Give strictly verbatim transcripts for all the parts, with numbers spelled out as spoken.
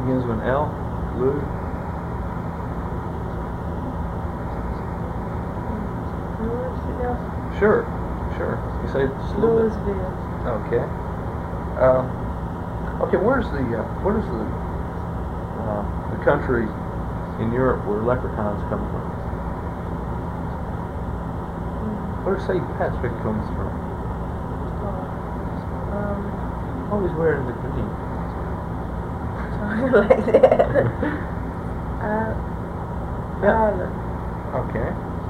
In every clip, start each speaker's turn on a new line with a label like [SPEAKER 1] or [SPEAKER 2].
[SPEAKER 1] Begins with an L. Lou.
[SPEAKER 2] Louisville.
[SPEAKER 1] Sure. Sure. You say just a little bit.
[SPEAKER 2] Louisville.
[SPEAKER 1] Okay. Um, okay. Where's the uh, what is the uh, the country in Europe where leprechauns come from? Where does Saint Patrick comes from?
[SPEAKER 2] Oh. Um.
[SPEAKER 1] Always wearing the green.
[SPEAKER 2] Something like that. uh,
[SPEAKER 1] Yeah.
[SPEAKER 2] Ireland.
[SPEAKER 1] Okay.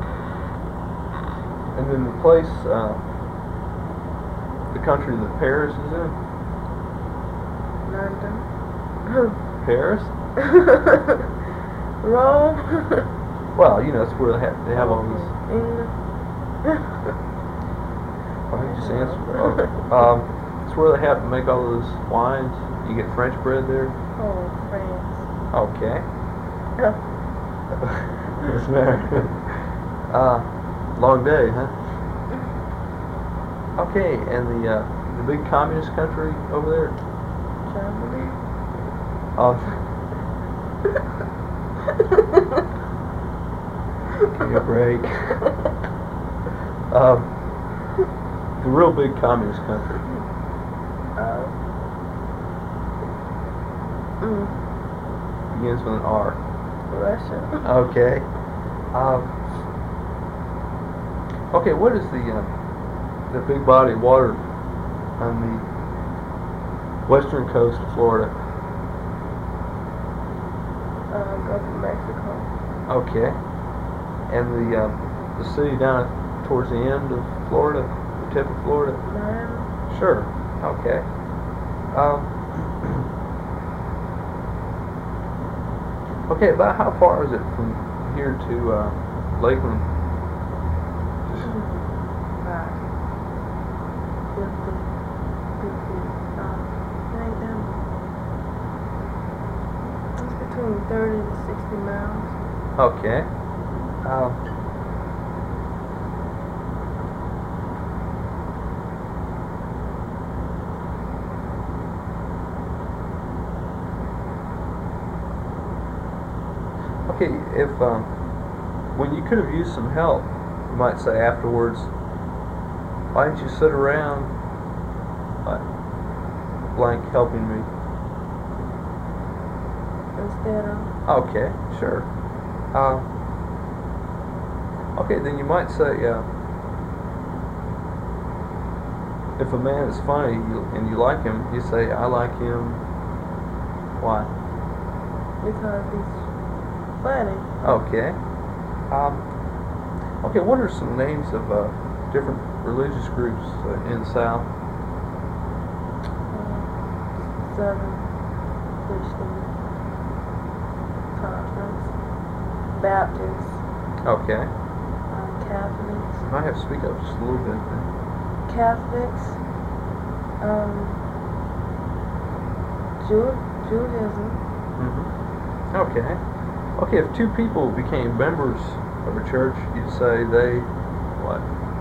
[SPEAKER 1] And then the place, uh, the country that Paris is in?
[SPEAKER 2] London.
[SPEAKER 1] Paris?
[SPEAKER 2] Rome.
[SPEAKER 1] Well, you know, it's where they have, they have all these.
[SPEAKER 2] England.
[SPEAKER 1] Why did you just answer? Oh, um, it's where they have to make all those wines. You get French bread there?
[SPEAKER 2] Oh, France.
[SPEAKER 1] Okay. What's the matter? uh, long day, huh? Okay, and the uh, the big communist country over there?
[SPEAKER 2] Germany.
[SPEAKER 1] Oh. Give me a break. um, the real big communist country.
[SPEAKER 2] Uh, mm,
[SPEAKER 1] Begins with an R.
[SPEAKER 2] Russia.
[SPEAKER 1] Okay. Um, okay, what is the uh, the big body of water on the western coast of Florida?
[SPEAKER 2] Uh, Gulf of Mexico.
[SPEAKER 1] Okay. And the uh, the city down towards the end of Florida, the tip of Florida?
[SPEAKER 2] Miami.
[SPEAKER 1] Sure. Okay. Um, okay, about how far is it from here to uh, Lakeland? Just
[SPEAKER 2] Right. fifty, fifty, um, ain't that much. It's between thirty to sixty miles.
[SPEAKER 1] okay. Um, okay, if um, when you could have used some help, you might say afterwards, why didn't you sit around like blank helping me?
[SPEAKER 2] Instead of,
[SPEAKER 1] Okay, sure. Uh, okay, then you might say, uh, if a man is funny you, and you like him, you say, I like him. Why?
[SPEAKER 2] because he's funny.
[SPEAKER 1] Okay. Um, okay, what are some names of uh, different religious groups uh, in the South?
[SPEAKER 2] Uh, Southern Christian Conference. Baptist.
[SPEAKER 1] Okay.
[SPEAKER 2] Uh, Catholics.
[SPEAKER 1] You might have to speak up just a little bit then.
[SPEAKER 2] Catholics. Um, Ju- Judaism.
[SPEAKER 1] Mm-hmm. Okay. Okay, if two people became members of a church, you'd say they, what?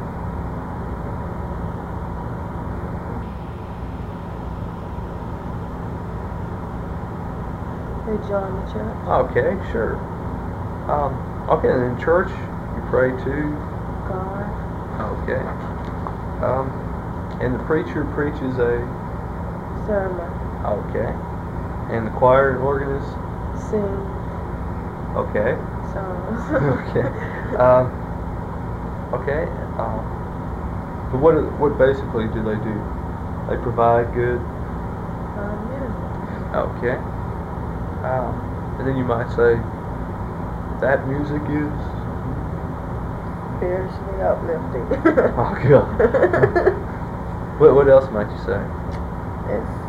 [SPEAKER 2] They join the church.
[SPEAKER 1] Okay, sure. Um, okay, and in church, you pray to?
[SPEAKER 2] God.
[SPEAKER 1] Okay. Um, and the preacher preaches a?
[SPEAKER 2] Sermon.
[SPEAKER 1] Okay. And the choir and organist?
[SPEAKER 2] Sing
[SPEAKER 1] Okay.
[SPEAKER 2] songs.
[SPEAKER 1] Okay. Um, okay. Um, but what what basically do they do? They provide good.
[SPEAKER 2] Uh, music.
[SPEAKER 1] Okay. Um, and then you might say that music is.
[SPEAKER 2] Spiritually uplifting.
[SPEAKER 1] Oh God. What what else might you say?
[SPEAKER 2] It's